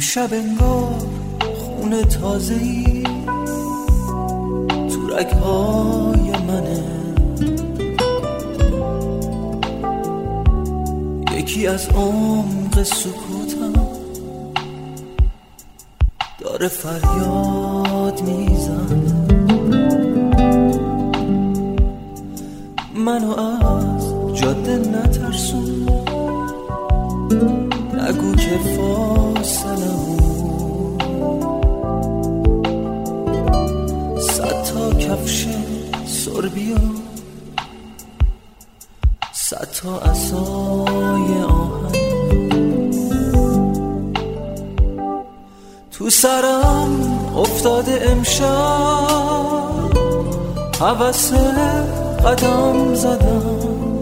شب انگار خون تازه‌ای تو رگ‌های منه، یکی از عمق سکوتم داره فریاد میزنه، منو از جاده نترسون، نگو که فاصله صد تا کفش سربی و صد تا عصای آهن تو سرم افتاده امشب، هوس قدم زدم،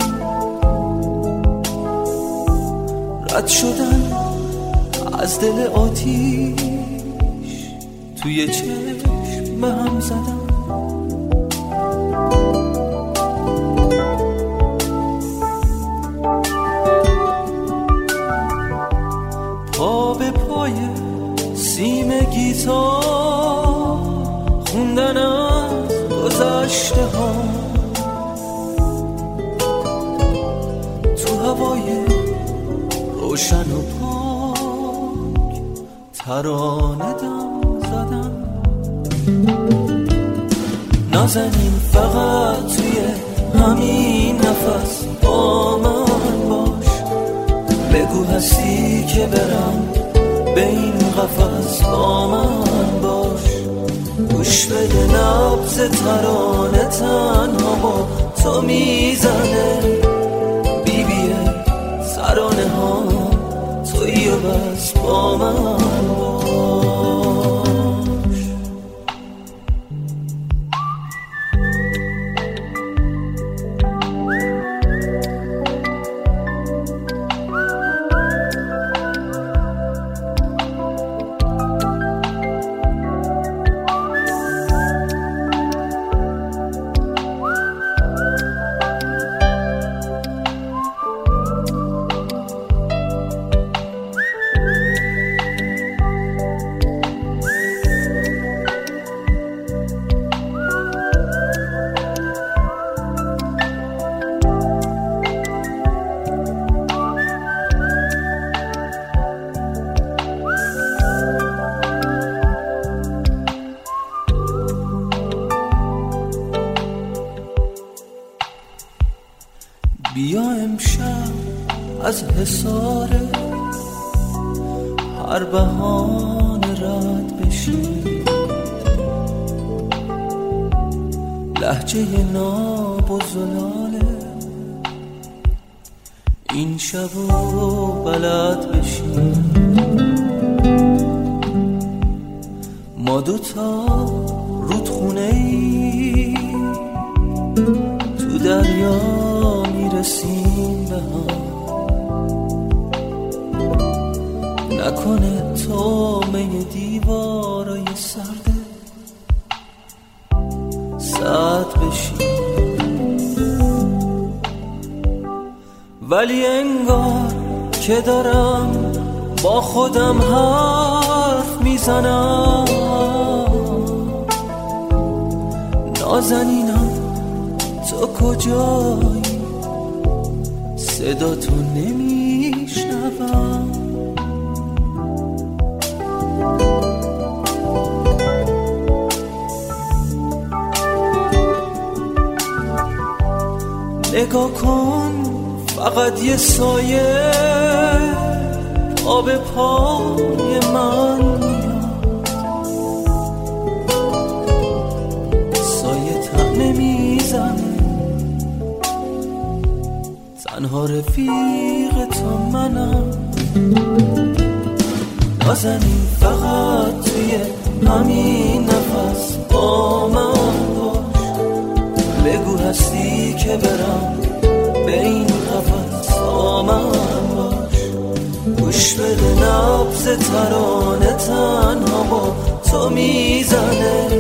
رد شدن از دل آتیش توی چشم هم زدم. پا به پای سیم گیتار خوندن از گذشته ها، تو هوای روشن و پاک ترانه دم زدم. نازنین فقط توی همین نفس با من باش، بگو هستی که برم به این قفس با من باش، گوش بده نبض ترانه تنها با تو میزنه، بیبیه ترانه ها تویی و بس با من باش. بیا امشب از حصار هر بهانه رد بشی، لهجه ناب و زلاله این شب رو بلد بشی، ما دوتا رودخونه ای تو دریا میرسیم به هم، نکنه تومه دیوارای سرده سرد بشی، ولی انگار که دارم با خودم حرف میزنم، نازنینم تو کجایی صدا تو نمیشنوم، نگاه کن فقط یه سایه پا به پای من میاد، سایه تنه میزنه، تنها رفیق تو منم، نازنین فقط توی همین نفس با من باش، بگو هستی که برم به این قفس با من باش، گوش بده نبض ترانه تنها با تو میزنه،